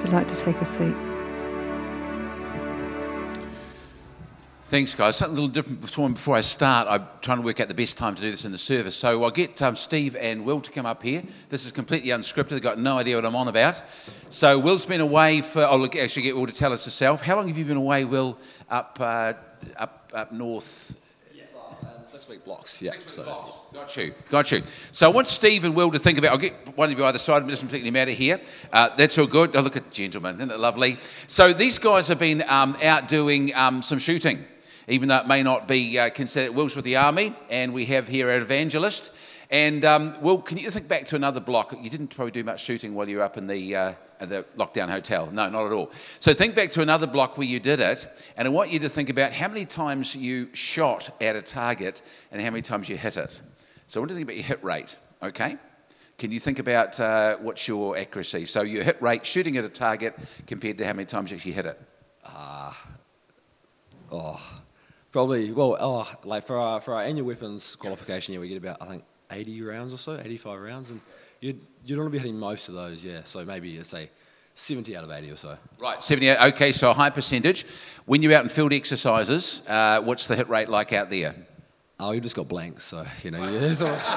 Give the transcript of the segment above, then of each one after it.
you'd like to take a seat. Thanks, guys. Something a little different before I start. I'm trying to work out the best time to do this in the service. So I'll get Steve and Will to come up here. This is completely unscripted. They've got no idea what I'm on about. So Will's been away for... actually get Will to tell us herself. How long have you been away, Will, up north? Yes, 6-week blocks. Yeah. 6 week blocks. Got you. So I want Steve and Will to think about... I'll get one of you either side. It doesn't particularly matter here. That's all good. Oh, look at the gentleman. Isn't it lovely? So these guys have been out doing some shooting. Even though it may not be considered. Will's with the army, and we have here our evangelist. And Will, can you think back to another block? You didn't probably do much shooting while you were up in the lockdown hotel. No, not at all. So think back to another block where you did it, and I want you to think about how many times you shot at a target and how many times you hit it. So I want you to think about your hit rate, okay? Can you think about what's your accuracy? So your hit rate, shooting at a target, compared to how many times you actually hit it? Probably, like for our annual weapons qualification, we get about, I think, 80 rounds or so, 85 rounds, and you'd want to be hitting most of those, yeah. So maybe, let's say, 70 out of 80 or so. Right, 78, okay, so a high percentage. When you're out in field exercises, what's the hit rate like out there? Oh, you just got blanks, so, yeah.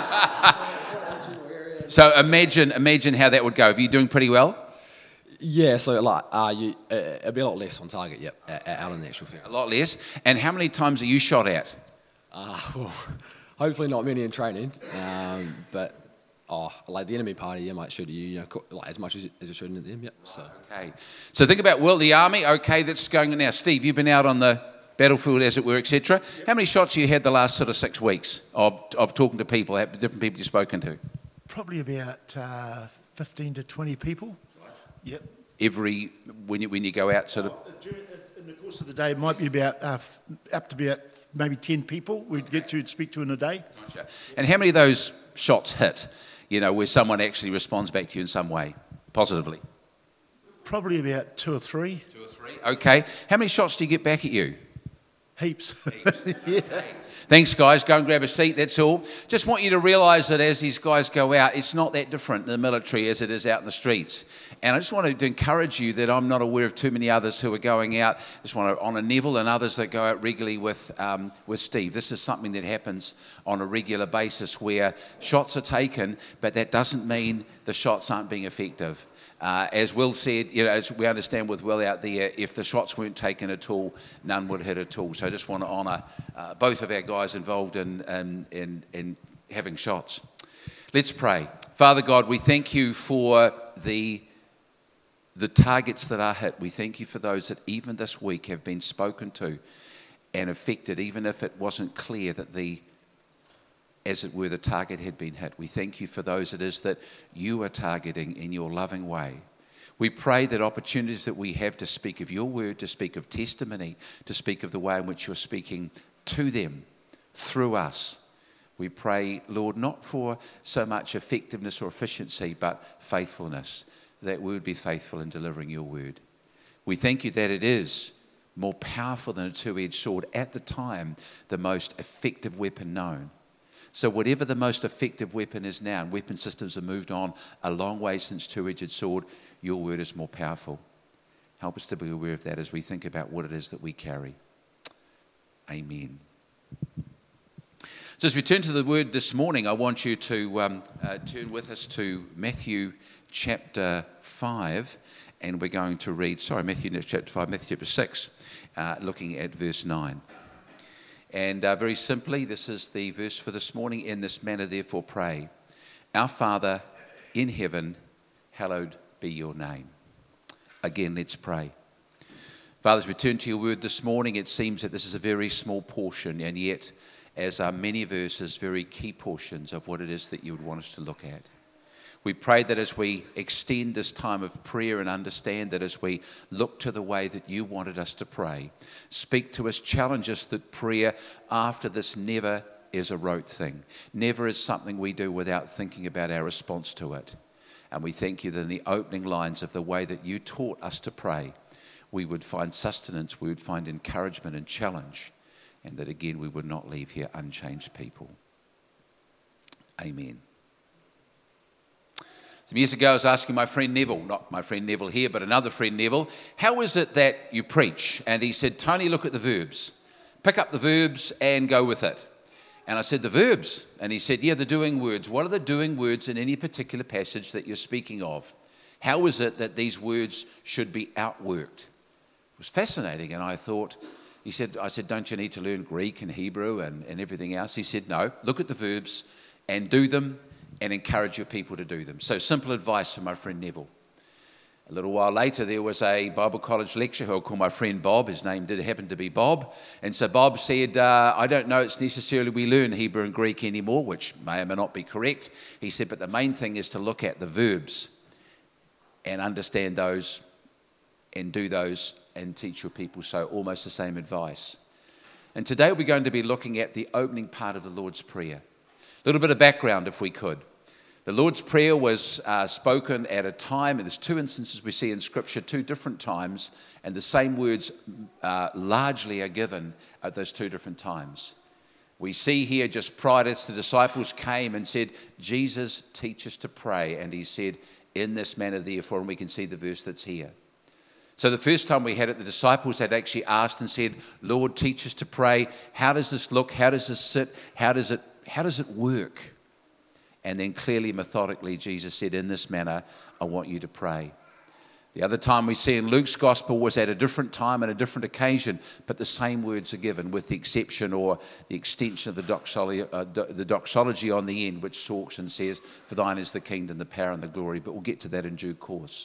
So imagine how that would go. Are you doing pretty well? Yeah, so it'd be a lot less on target, yep, out in the actual field. A lot less. And how many times are you shot at? Well, hopefully not many in training, but like the enemy party, might shoot you, like as much as you're shooting at them, yep. So. Okay. So think about Will, the army. Okay, that's going on now. Steve, you've been out on the battlefield, as it were, etc. Yep. How many shots have you had the last sort of 6 weeks of talking to people, different people you've spoken to? Probably about 15 to 20 people. Yep. When you go out, sort of. In the course of the day, it might be about up to about maybe 10 people we'd get to speak to in a day. Gotcha. And how many of those shots hit? Where someone actually responds back to you in some way, positively. Probably about 2 or 3. 2 or 3. Okay. How many shots do you get back at you? Heaps. Yeah. Thanks, guys. Go and grab a seat, that's all. Just want you to realise that as these guys go out, it's not that different in the military as it is out in the streets. And I just wanted to encourage you that I'm not aware of too many others who are going out. I just want to honour Neville and others that go out regularly with Steve. This is something that happens on a regular basis where shots are taken, but that doesn't mean the shots aren't being effective. As Will said, as we understand with Will out there, if the shots weren't taken at all, none would hit at all. So I just want to honour both of our guys involved in having shots. Let's pray. Father God, we thank you for the targets that are hit. We thank you for those that even this week have been spoken to and affected, even if it wasn't clear that as it were, the target had been hit. We thank you for those it is that you are targeting in your loving way. We pray that opportunities that we have to speak of your word, to speak of testimony, to speak of the way in which you're speaking to them through us. We pray, Lord, not for so much effectiveness or efficiency, but faithfulness, that we would be faithful in delivering your word. We thank you that it is more powerful than a two-edged sword, at the time, the most effective weapon known. So whatever the most effective weapon is now, and weapon systems have moved on a long way since two-edged sword, your word is more powerful. Help us to be aware of that as we think about what it is that we carry. Amen. So as we turn to the word this morning, I want you to turn with us to Matthew chapter 5, and we're going to read, Matthew chapter 5, Matthew chapter 6, looking at verse 9. And very simply, this is the verse for this morning. In this manner, therefore, pray. Our Father in heaven, hallowed be your name. Again, let's pray. Father, as we turn to your word this morning, it seems that this is a very small portion, and yet, as are many verses, very key portions of what it is that you would want us to look at. We pray that as we extend this time of prayer and understand that as we look to the way that you wanted us to pray, speak to us, challenge us that prayer after this never is a rote thing, never is something we do without thinking about our response to it. And we thank you that in the opening lines of the way that you taught us to pray, we would find sustenance, we would find encouragement and challenge, and that again we would not leave here unchanged people. Amen. Some years ago, I was asking my friend Neville, not my friend Neville here, but another friend Neville, how is it that you preach? And he said, Tony, look at the verbs. Pick up the verbs and go with it. And I said, the verbs? And he said, yeah, the doing words. What are the doing words in any particular passage that you're speaking of? How is it that these words should be outworked? It was fascinating, and I thought, I said, don't you need to learn Greek and Hebrew and everything else? He said, no, look at the verbs and do them and encourage your people to do them. So simple advice from my friend Neville. A little while later, there was a Bible college lecturer who I'll call my friend Bob. His name did happen to be Bob. And so Bob said, I don't know it's necessarily we learn Hebrew and Greek anymore, which may or may not be correct. He said, but the main thing is to look at the verbs and understand those and do those and teach your people. So almost the same advice. And today we're going to be looking at the opening part of the Lord's Prayer. A little bit of background, if we could. The Lord's Prayer was spoken at a time, and there's two instances we see in Scripture, two different times, and the same words largely are given at those two different times. We see here just prior to this, the disciples came and said, Jesus, teach us to pray. And he said, in this manner, therefore, and we can see the verse that's here. So the first time we had it, the disciples had actually asked and said, Lord, teach us to pray. How does this look? How does this sit? How does it work? And then clearly, methodically, Jesus said, in this manner, I want you to pray. The other time we see in Luke's gospel was at a different time and a different occasion, but the same words are given with the exception or the extension of the doxology on the end, which talks and says, for thine is the kingdom, the power and the glory. But we'll get to that in due course.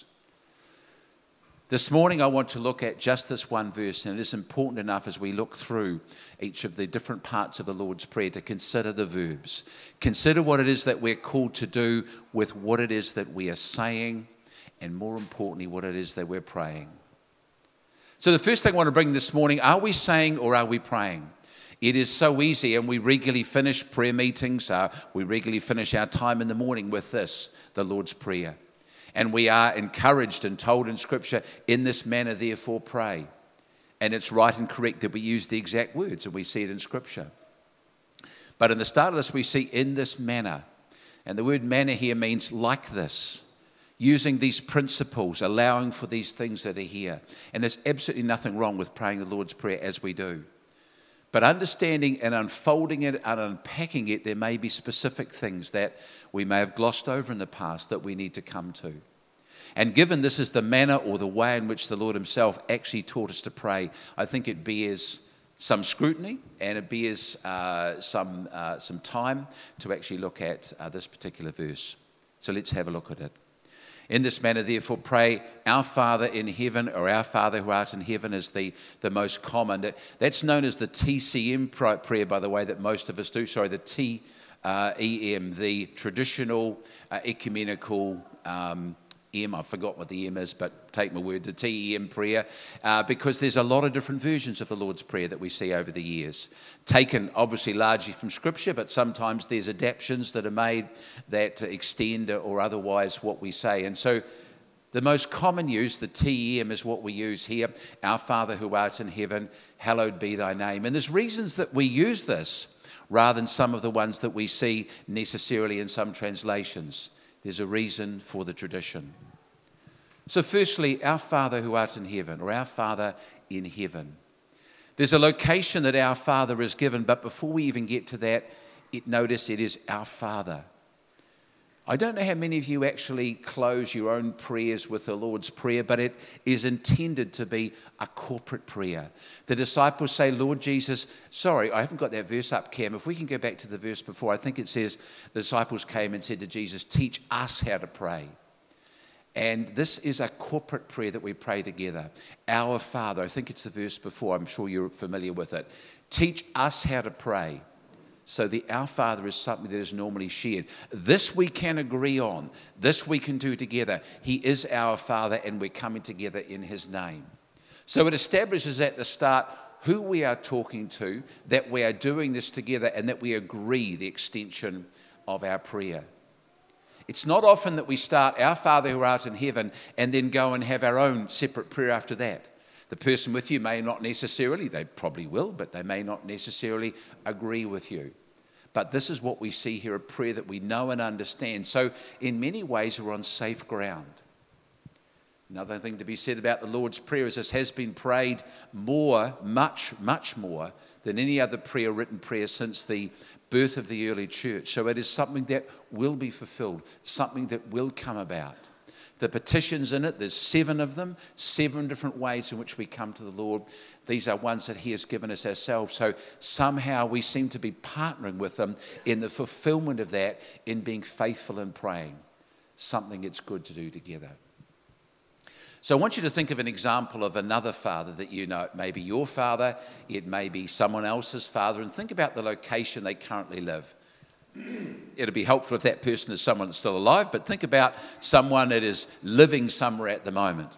This morning I want to look at just this one verse, and it is important enough as we look through each of the different parts of the Lord's Prayer to consider the verbs. Consider what it is that we're called to do with what it is that we are saying, and more importantly, what it is that we're praying. So the first thing I want to bring this morning, are we saying or are we praying? It is so easy, and we regularly finish prayer meetings, we regularly finish our time in the morning with this, the Lord's Prayer. And we are encouraged and told in Scripture, in this manner, therefore, pray. And it's right and correct that we use the exact words, and we see it in Scripture. But in the start of this, we see in this manner. And the word manner here means like this. Using these principles, allowing for these things that are here. And there's absolutely nothing wrong with praying the Lord's Prayer as we do. But understanding and unfolding it and unpacking it, there may be specific things that we may have glossed over in the past that we need to come to. And given this is the manner or the way in which the Lord himself actually taught us to pray, I think it bears some scrutiny and it bears some time to actually look at this particular verse. So let's have a look at it. In this manner, therefore, pray, our Father in heaven, or our Father who art in heaven is the most common. That's known as the TCM prayer, by the way, that most of us do. Sorry, the TEM, the traditional ecumenical M. I forgot what the M is, but take my word, the TEM prayer, because there's a lot of different versions of the Lord's Prayer that we see over the years. Taken, obviously, largely from Scripture, but sometimes there's adaptations that are made that extend or otherwise what we say. And so the most common use, the TEM, is what we use here. Our Father who art in heaven, hallowed be thy name. And there's reasons that we use this rather than some of the ones that we see necessarily in some translations. There's a reason for the tradition. So firstly, our Father who art in heaven, or our Father in heaven. There's a location that our Father is given, but before we even get to that, notice it is our Father. I don't know how many of you actually close your own prayers with the Lord's Prayer, but it is intended to be a corporate prayer. The disciples say, Lord Jesus, sorry, I haven't got that verse up, Cam. If we can go back to the verse before, I think it says the disciples came and said to Jesus, teach us how to pray. And this is a corporate prayer that we pray together. Our Father, I think it's the verse before, I'm sure you're familiar with it. Teach us how to pray. So the Our Father is something that is normally shared. This we can agree on. This we can do together. He is our Father and we're coming together in his name. So it establishes at the start who we are talking to, that we are doing this together and that we agree the extension of our prayer. It's not often that we start our Father who art in heaven and then go and have our own separate prayer after that. The person with you may not necessarily, they probably will, but they may not necessarily agree with you. But this is what we see here, a prayer that we know and understand. So in many ways, we're on safe ground. Another thing to be said about the Lord's Prayer is this has been prayed much more than any other written prayer since the birth of the early church. So it is something that will be fulfilled, something that will come about. The petitions in it, there's 7 of them, 7 different ways in which we come to the Lord. These are ones that he has given us ourselves. So somehow we seem to be partnering with him in the fulfillment of that, in being faithful in praying. Something it's good to do together. So I want you to think of an example of another father that you know. It may be your father, it may be someone else's father, and think about the location they currently live. It'll be helpful if that person is someone that's still alive, but think about someone that is living somewhere at the moment.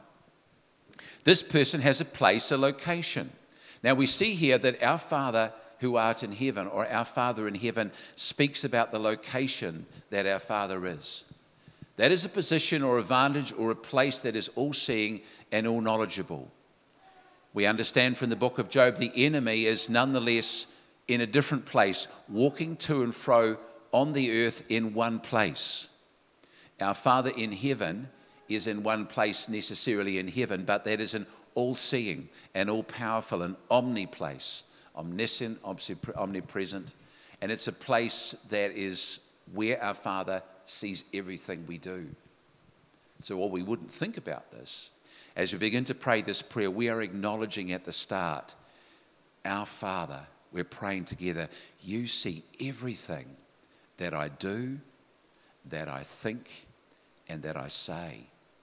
This person has a place, a location. Now we see here that our Father who art in heaven, or our Father in heaven, speaks about the location that our Father is. That is a position or a vantage or a place that is all-seeing and all-knowledgeable. We understand from the book of Job, the enemy is nonetheless in a different place, walking to and fro on the earth in one place. Our Father in heaven is in one place necessarily in heaven, but that is an all-seeing and all-powerful and omni-place, omniscient, omnipresent, and it's a place that is where our Father sees everything we do. So while we wouldn't think about this, as we begin to pray this prayer, we are acknowledging at the start, our Father, we're praying together, you see everything that I do, that I think, and that I say.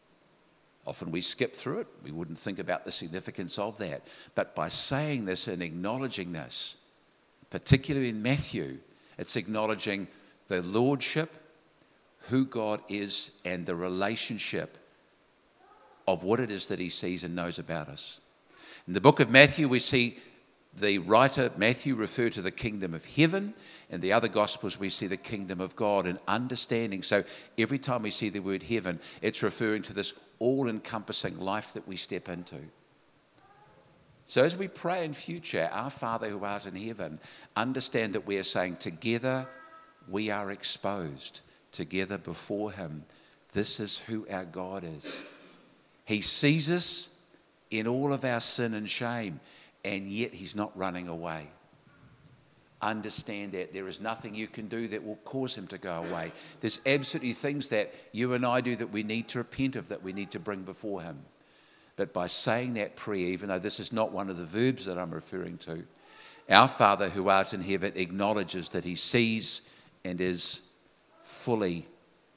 Often we skip through it. We wouldn't think about the significance of that. But by saying this and acknowledging this, particularly in Matthew, it's acknowledging the lordship, who God is, and the relationship of what it is that he sees and knows about us. In the book of Matthew, we see the writer Matthew refer to the kingdom of heaven. In the other Gospels, we see the kingdom of God and understanding. So every time we see the word heaven, it's referring to this all-encompassing life that we step into. So as we pray in future, our Father who art in heaven, understand that we are saying together we are exposed, together before him. This is who our God is. He sees us in all of our sin and shame, and yet he's not running away. Understand that there is nothing you can do that will cause him to go away. There's absolutely things that you and I do that we need to repent of, that we need to bring before him. But by saying that prayer, even though this is not one of the verbs that I'm referring to, our Father who art in heaven acknowledges that he sees and is we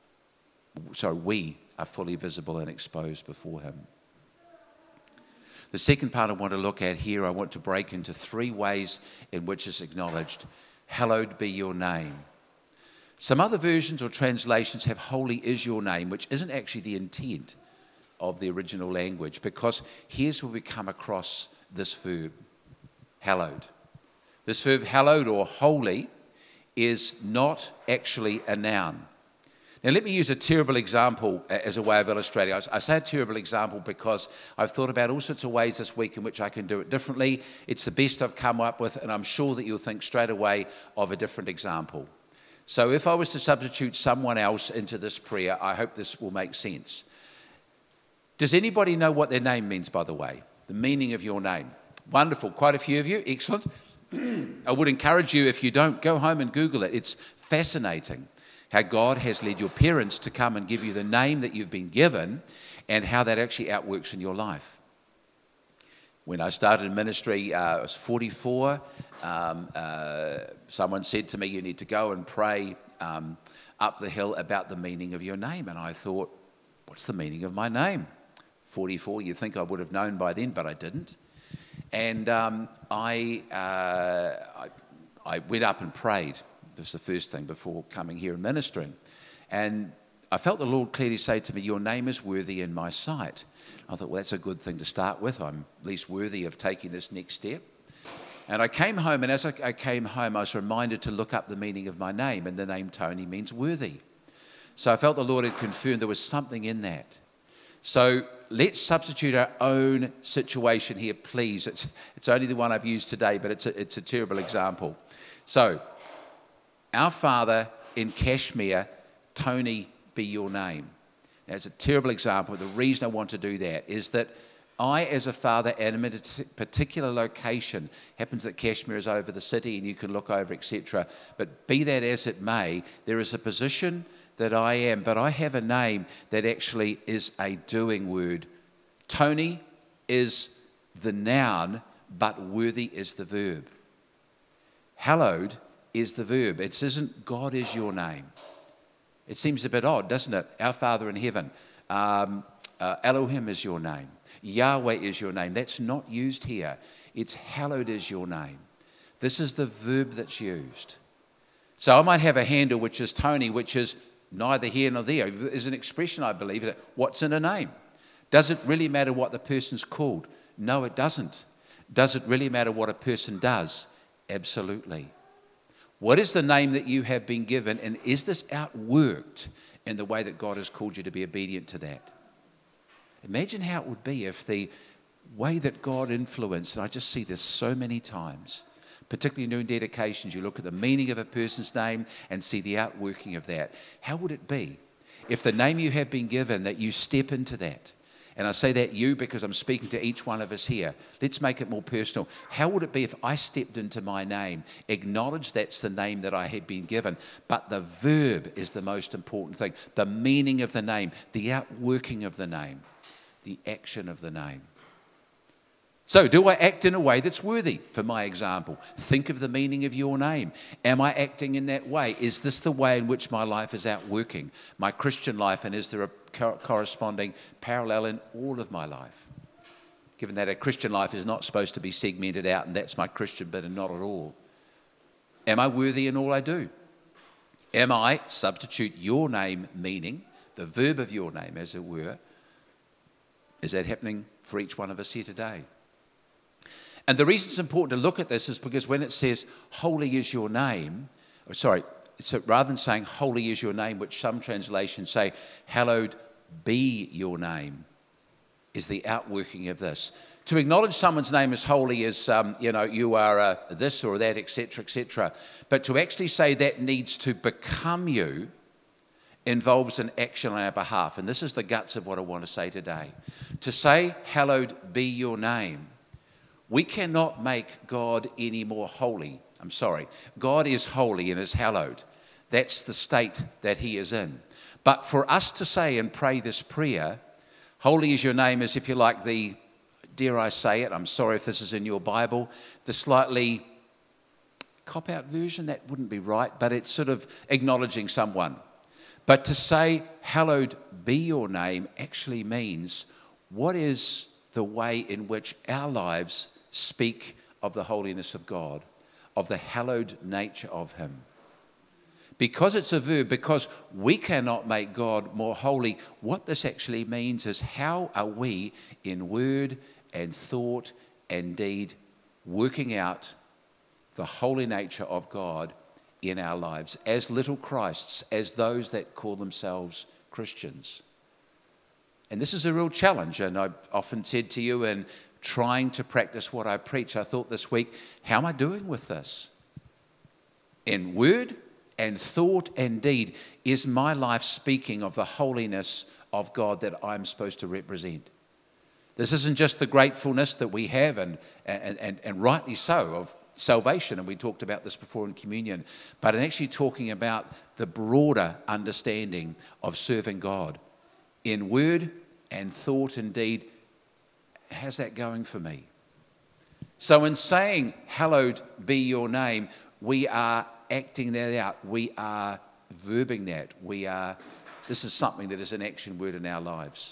are fully visible and exposed before him. The second part I want to look at here, I want to break into 3 ways in which it's acknowledged. Hallowed be your name. Some other versions or translations have holy is your name, which isn't actually the intent of the original language, because here's where we come across this verb, hallowed. This verb hallowed or holy is not actually a noun. Now let me use a terrible example as a way of illustrating. I say a terrible example because I've thought about all sorts of ways this week in which I can do it differently. It's the best I've come up with, and I'm sure that you'll think straight away of a different example. So if I was to substitute someone else into this prayer, I hope this will make sense. Does anybody know what their name means, by the way? The meaning of your name? Wonderful, quite a few of you, excellent. I would encourage you, if you don't, go home and Google it. It's fascinating how God has led your parents to come and give you the name that you've been given, and how that actually outworks in your life. When I started in ministry, I was 44. Someone said to me, you need to go and pray up the hill about the meaning of your name. And I thought, what's the meaning of my name? 44, you'd think I would have known by then, but I didn't. And I went up and prayed. This was the first thing before coming here and ministering. And I felt the Lord clearly say to me, your name is worthy in my sight. I thought, well, that's a good thing to start with. I'm at least worthy of taking this next step. And I came home, and as I came home, I was reminded to look up the meaning of my name, and the name Tony means worthy. So I felt the Lord had confirmed there was something in that. So let's substitute our own situation here, please. It's only the one I've used today, but it's a terrible example. So Our Father in Kashmir, Tony be your name. Now, it's a terrible example. The reason I want to do that is that I, as a father, am in a particular location. Happens that Kashmir is over the city and you can look over, etc. But be that as it may, there is a position that I am, but I have a name that actually is a doing word. Tony is the noun, but worthy is the verb. Hallowed is the verb. It isn't God is your name. It seems a bit odd, doesn't it? Our Father in heaven. Elohim is your name. Yahweh is your name. That's not used here. It's hallowed is your name. This is the verb that's used. So I might have a handle which is Tony, which is neither here nor there. There's an expression, I believe, that what's in a name? Does it really matter what the person's called? No, it doesn't. Does it really matter what a person does? Absolutely. What is the name that you have been given, and is this outworked in the way that God has called you to be obedient to that? Imagine how it would be if the way that God influenced, and I just see this so many times, particularly during dedications, you look at the meaning of a person's name and see the outworking of that. How would it be if the name you have been given, that you step into that? And I say that you because I'm speaking to each one of us here. Let's make it more personal. How would it be if I stepped into my name, acknowledged that's the name that I had been given, but the verb is the most important thing, the meaning of the name, the outworking of the name, the action of the name. So do I act in a way that's worthy? For my example, think of the meaning of your name. Am I acting in that way? Is this the way in which my life is outworking my Christian life, and is there a corresponding parallel in all of my life? Given that a Christian life is not supposed to be segmented out and that's my Christian bit and not at all. Am I worthy in all I do? Am I, substitute your name meaning, the verb of your name as it were, is that happening for each one of us here today? And the reason it's important to look at this is because when it says, holy is your name, so rather than saying, holy is your name, which some translations say, hallowed be your name, is the outworking of this. To acknowledge someone's name as holy is, you are this or that, etc., etc. But to actually say that needs to become you involves an action on our behalf. And this is the guts of what I want to say today. To say, hallowed be your name, we cannot make God any more holy. I'm sorry. God is holy and is hallowed. That's the state that he is in. But for us to say and pray this prayer, holy is your name, is, if you like, the, dare I say it, I'm sorry if this is in your Bible, the slightly cop-out version, that wouldn't be right, but it's sort of acknowledging someone. But to say, hallowed be your name, actually means, what is the way in which our lives speak of the holiness of God, of the hallowed nature of him? Because it's a verb, because we cannot make God more holy, what this actually means is, how are we in word and thought and deed working out the holy nature of God in our lives as little Christs, as those that call themselves Christians? And this is a real challenge, and I've often said to you, in trying to practice what I preach, I thought this week, how am I doing with this? In word and thought and deed, is my life speaking of the holiness of God that I'm supposed to represent? This isn't just the gratefulness that we have, and rightly so, of salvation, and we talked about this before in communion, but in actually talking about the broader understanding of serving God in word and thought and deed. How's that going for me? So in saying, hallowed be your name, we are acting that out. We are verbing that. This is something that is an action word in our lives.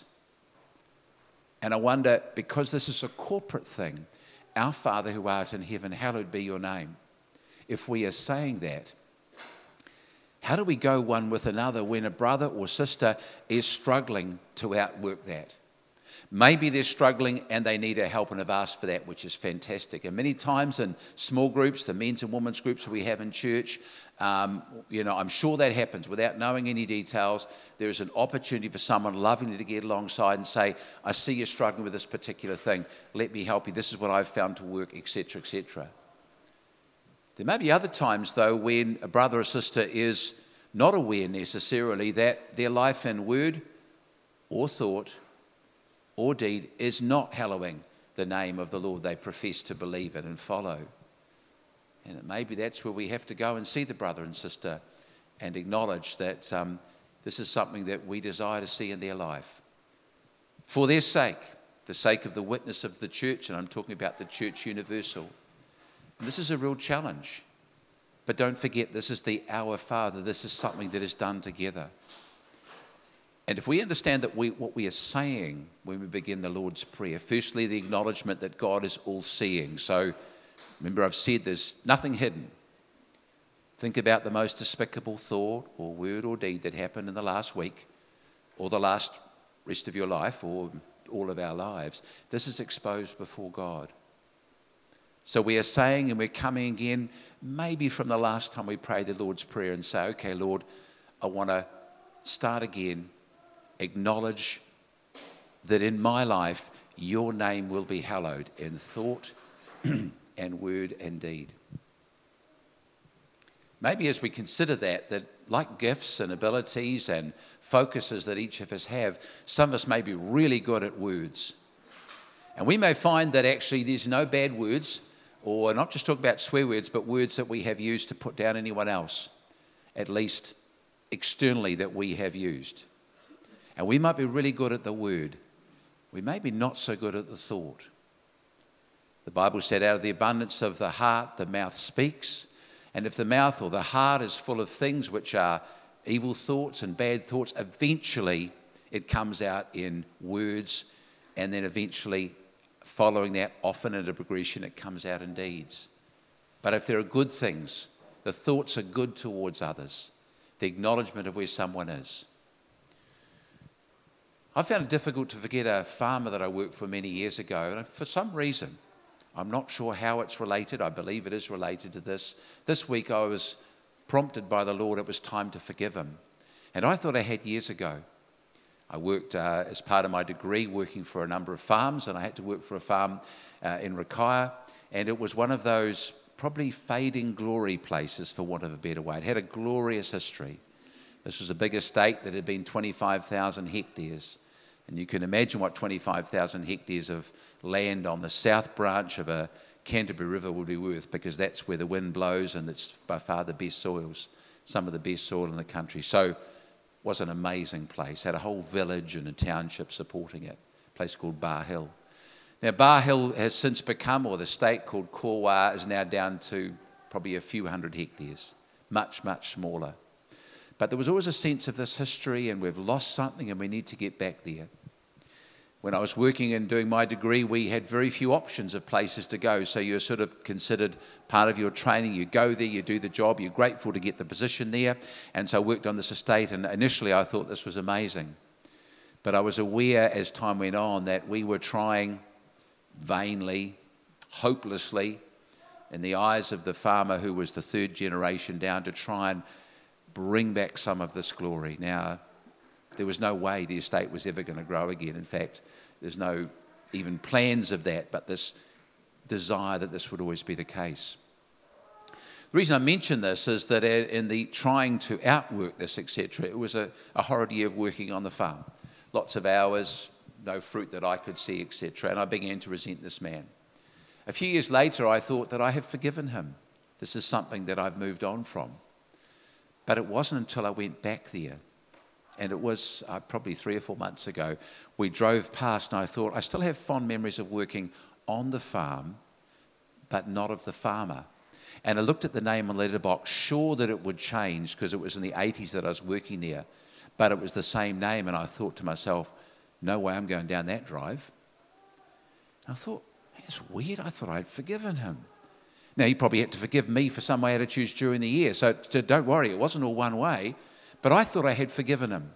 And I wonder, because this is a corporate thing, our Father who art in heaven, hallowed be your name. If we are saying that, how do we go one with another when a brother or sister is struggling to outwork that? Maybe they're struggling and they need our help and have asked for that, which is fantastic. And many times in small groups, the men's and women's groups we have in church, I'm sure that happens without knowing any details. There is an opportunity for someone lovingly to get alongside and say, I see you're struggling with this particular thing. Let me help you. This is what I've found to work, etc., etc. There may be other times, though, when a brother or sister is not aware necessarily that their life in word or thought or deed is not hallowing the name of the Lord they profess to believe in and follow. And maybe that's where we have to go and see the brother and sister and acknowledge that this is something that we desire to see in their life. For their sake, the sake of the witness of the church, and I'm talking about the church universal. And this is a real challenge. But don't forget, this is the Our Father. This is something that is done together. And if we understand that what we are saying when we begin the Lord's Prayer, firstly, the acknowledgement that God is all-seeing. So remember, I've said there's nothing hidden. Think about the most despicable thought or word or deed that happened in the last week or the last rest of your life or all of our lives. This is exposed before God. So we are saying, and we're coming again, maybe from the last time we prayed the Lord's Prayer, and say, okay, Lord, I want to start again, acknowledge that in my life, your name will be hallowed in thought and word and deed. Maybe as we consider that like gifts and abilities and focuses that each of us have, some of us may be really good at words. And we may find that actually there's no bad words, or not just talk about swear words, but words that we have used to put down anyone else, at least externally that we have used. And we might be really good at the word. We may be not so good at the thought. The Bible said, out of the abundance of the heart, the mouth speaks. And if the mouth or the heart is full of things which are evil thoughts and bad thoughts, eventually it comes out in words, and then eventually following that, often in a progression, it comes out in deeds. But if there are good things, the thoughts are good towards others, the acknowledgement of where someone is. I found it difficult to forget a farmer that I worked for many years ago, and for some reason, I'm not sure how it's related. I believe it is related to this. This week I was prompted by the Lord, it was time to forgive him. And I thought I had years ago. I worked as part of my degree working for a number of farms, and I had to work for a farm in Rakaia, and it was one of those probably fading glory places, for want of a better way. It had a glorious history. This was a big estate that had been 25,000 hectares. And you can imagine what 25,000 hectares of land on the south branch of a Canterbury River would be worth, because that's where the wind blows and it's by far the best soils, some of the best soil in the country. So it was an amazing place. Had a whole village and a township supporting it, a place called Bar Hill. Now Bar Hill has since become, or the state called Korwa is now down to probably a few hundred hectares, much, much smaller. But there was always a sense of this history, and we've lost something and we need to get back there. When I was working and doing my degree, we had very few options of places to go. So you're sort of considered part of your training. You go there, you do the job, you're grateful to get the position there. And so I worked on this estate, and initially I thought this was amazing. But I was aware as time went on that we were trying vainly, hopelessly, in the eyes of the farmer who was the third generation down, to try and bring back some of this glory. Now, there was no way the estate was ever going to grow again. In fact, there's no even plans of that, but this desire that this would always be the case. The reason I mention this is that in the trying to outwork this, etc., it was a horrid year of working on the farm. Lots of hours, no fruit that I could see, etc., and I began to resent this man. A few years later, I thought that I have forgiven him. This is something that I've moved on from. But it wasn't until I went back there, and it was probably 3 or 4 months ago, we drove past and I thought, I still have fond memories of working on the farm, but not of the farmer. And I looked at the name on the letterbox, sure that it would change because it was in the 80s that I was working there, but it was the same name, and I thought to myself, no way I'm going down that drive. And I thought, that's weird, I thought I'd forgiven him. Now, he probably had to forgive me for some of my attitudes during the year, so don't worry, it wasn't all one way, but I thought I had forgiven him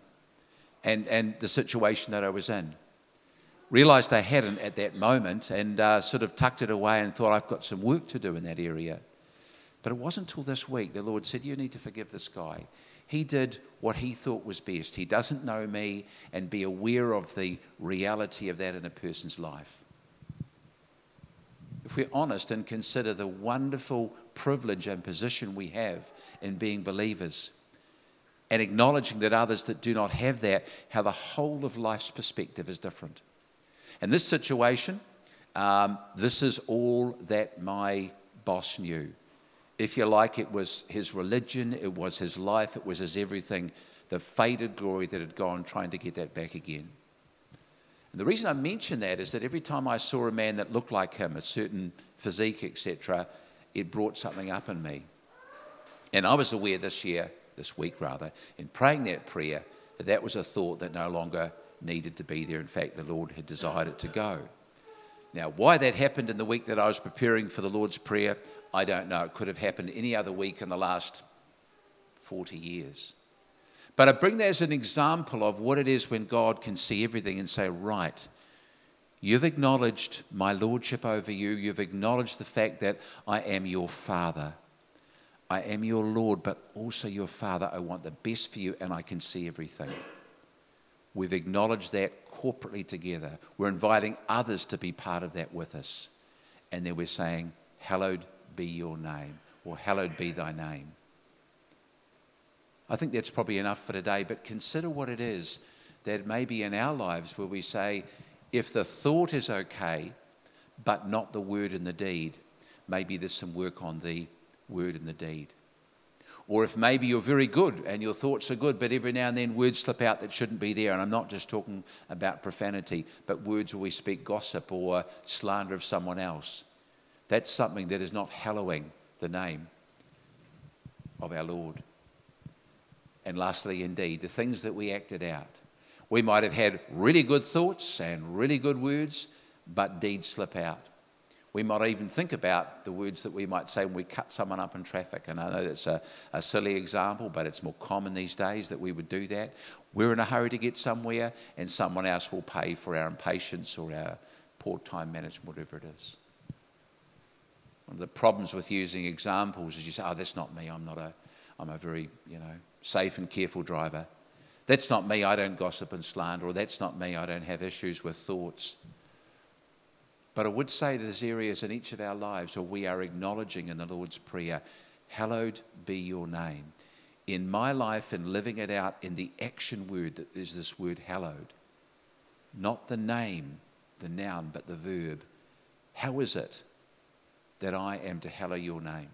and the situation that I was in. Realised I hadn't at that moment, and sort of tucked it away and thought, I've got some work to do in that area. But it wasn't until this week the Lord said, you need to forgive this guy. He did what he thought was best. He doesn't know me, and be aware of the reality of that in a person's life. If we're honest and consider the wonderful privilege and position we have in being believers, and acknowledging that others that do not have that, how the whole of life's perspective is different. In this situation, this is all that my boss knew. If you like, it was his religion, it was his life, it was his everything, the faded glory that had gone, trying to get that back again. And the reason I mention that is that every time I saw a man that looked like him, a certain physique, etc., it brought something up in me. And I was aware this week, in praying that prayer, that was a thought that no longer needed to be there. In fact, the Lord had desired it to go. Now, why that happened in the week that I was preparing for the Lord's Prayer, I don't know. It could have happened any other week in the last 40 years. But I bring that as an example of what it is when God can see everything and say, right, you've acknowledged my lordship over you. You've acknowledged the fact that I am your Father. I am your Lord, but also your Father. I want the best for you, and I can see everything. We've acknowledged that corporately together. We're inviting others to be part of that with us. And then we're saying, hallowed be your name, or hallowed be thy name. I think that's probably enough for today, but consider what it is that may be in our lives where we say, if the thought is okay, but not the word and the deed, maybe there's some work on the word and the deed. Or if maybe you're very good and your thoughts are good, but every now and then words slip out that shouldn't be there. And I'm not just talking about profanity, but words where we speak gossip or slander of someone else. That's something that is not hallowing the name of our Lord. And lastly, indeed, the things that we acted out. We might have had really good thoughts and really good words, but deeds slip out. We might even think about the words that we might say when we cut someone up in traffic. And I know that's a silly example, but it's more common these days that we would do that. We're in a hurry to get somewhere, and someone else will pay for our impatience or our poor time management, whatever it is. One of the problems with using examples is you say, oh, that's not me. I'm a very, safe and careful driver. That's not me. I don't gossip and slander. Or that's not me. I don't have issues with thoughts. But I would say there's areas in each of our lives where we are acknowledging in the Lord's Prayer, hallowed be your name. In my life and living it out in the action word, that there's this word hallowed. Not the name, the noun, but the verb. How is it that I am to hallow your name?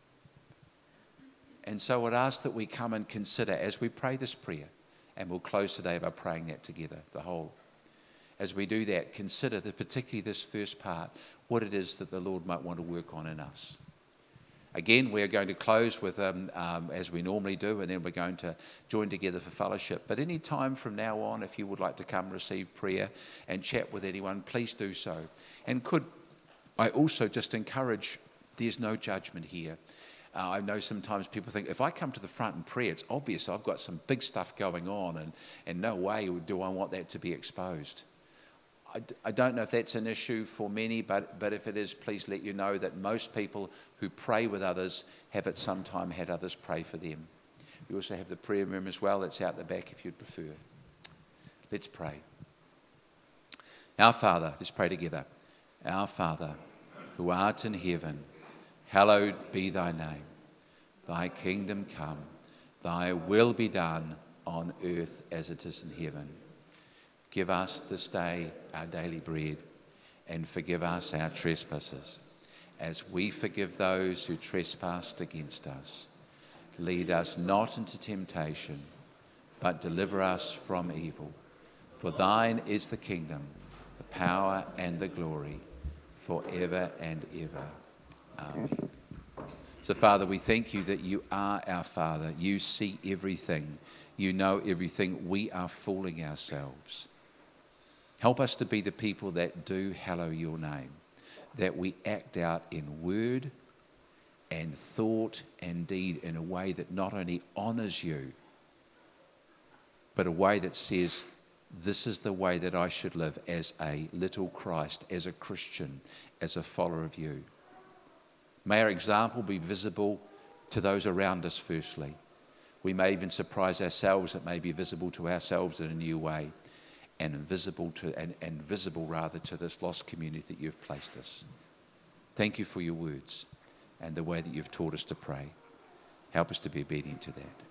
And so I would ask that we come and consider as we pray this prayer, and we'll close today by praying that together, the whole. As we do that, consider particularly this first part, what it is that the Lord might want to work on in us. Again, we're going to close with, as we normally do, and then we're going to join together for fellowship. But any time from now on, if you would like to come receive prayer and chat with anyone, please do so. And could I also just encourage, there's no judgment here. I know sometimes people think, if I come to the front and pray, it's obvious I've got some big stuff going on, and no way do I want that to be exposed. I don't know if that's an issue for many, but if it is, please let you know that most people who pray with others have at some time had others pray for them. We also have the prayer room as well. That's out the back if you'd prefer. Let's pray. Our Father, let's pray together. Our Father, who art in heaven, hallowed be thy name. Thy kingdom come, thy will be done on earth as it is in heaven. Give us this day our daily bread, and forgive us our trespasses, as we forgive those who trespass against us. Lead us not into temptation, but deliver us from evil. For thine is the kingdom, the power, and the glory, forever and ever. Amen. So, Father, we thank you that you are our Father. You see everything. You know everything. We are fooling ourselves. Help us to be the people that do hallow your name, that we act out in word and thought and deed in a way that not only honours you, but a way that says, this is the way that I should live as a little Christ, as a Christian, as a follower of you. May our example be visible to those around us firstly. We may even surprise ourselves. It may be visible to ourselves in a new way, and visible to this lost community that you've placed us. Thank you for your words. and the way that you've taught us to pray. Help us to be obedient to that.